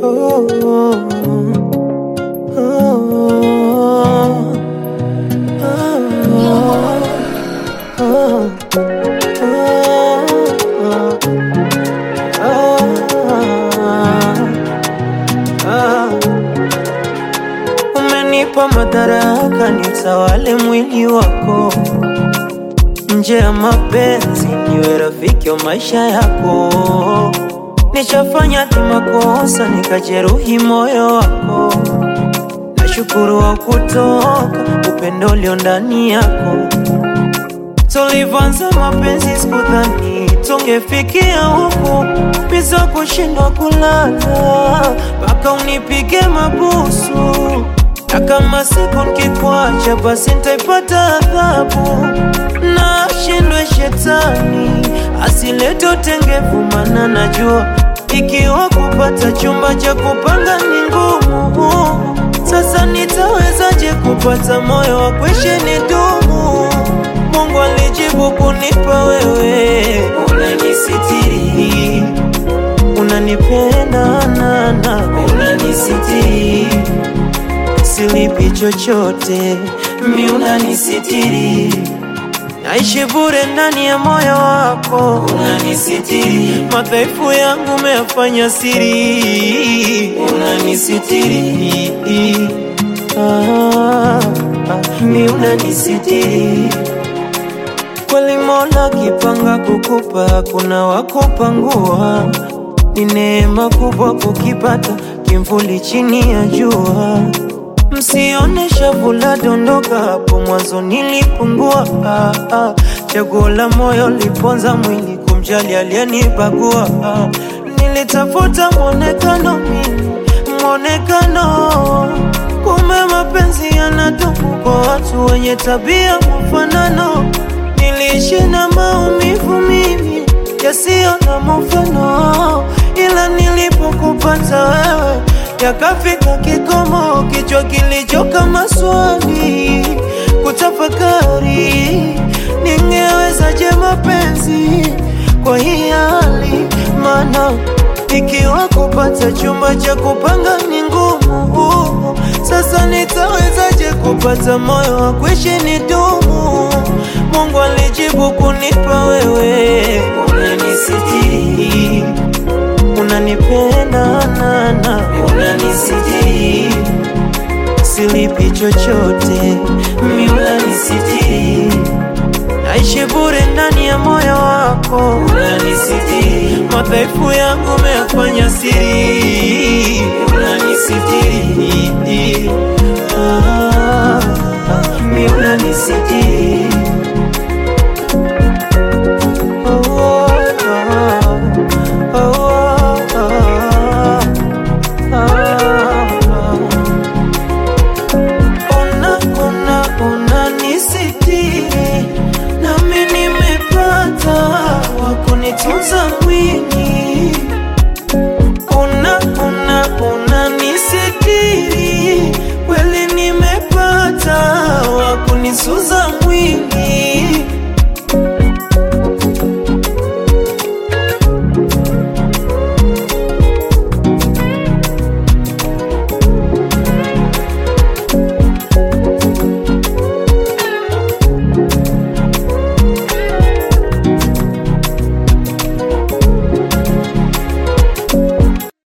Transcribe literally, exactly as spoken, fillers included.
oh, oh, oh, oh, oh, umenipa madaraka nitawale mwili wako, nje ya mapenzi niwe rafiki wa maisha yako. Nishafanya kimakosa nikajeruhi moyo wako, nashukuru wa kutoka upendo ulio ndani yako. Tulivanza mapenzi sikudhani tungefikia huku, biza kushindwa kulala mpaka unipige mabusu, na kama siku nikikuacha basi nitaipata adhabu. Na shindwe shetani asilete utengefu, maana najua ikiwa kupata chumba cha kupanga ni ngumu. Sasa nitawezaje kupata moyo wa kuishi nidumu? Mungu alijibu kunipa wewe, unanisitiri, unanipenda nana, unanisitiri, silipi chochote, mi unanisitiri, naishi bure ndani ya moyo wako, unanisitiri, madhaifu yangu umeyafanya siri, unanisitiri, ah, ah, mi unanisitiri. Kweli Mola kipanga kukupa kuna wakupangua, ni neema kubwa kukipata kimvuli chini ya jua. Msione shavu la dondoka, hapo mwanzo nilipungua. ah, ah. Chaguo la moyo liponza mwili, kumjali aliyenibagua. ah. Nilitafuta mwonekano mimi, mwonekano, kumbe mapenzi yanadumu kwa watu wenye tabia mfanano. Niliishi na maumivu mimi yasiyo na mfano, ila nilipokupata wewe yakafika kikomo. Kichwa kilichoka maswali kutafakari, ningewezaje mapenzi kwa hii hali? Maana ikiwa kupata chumba cha kupanga ni ngumu, sasa nitawezaje kupata moyo wa kuishi nidumu? Mungu alijibu kunipa wewe, unanisitiri, unanipenda nana, unanisitiri, silipi chochote, mi unanisitiri, naishi bure ndani ya moyo wako, unanisitiri, madhaifu yangu umeyafanya siri, unanisitiri, ah, ah, mi unanisitiri. Tunza mwili, una una una nisitiri, kweli nimepata wakunisuza mwili.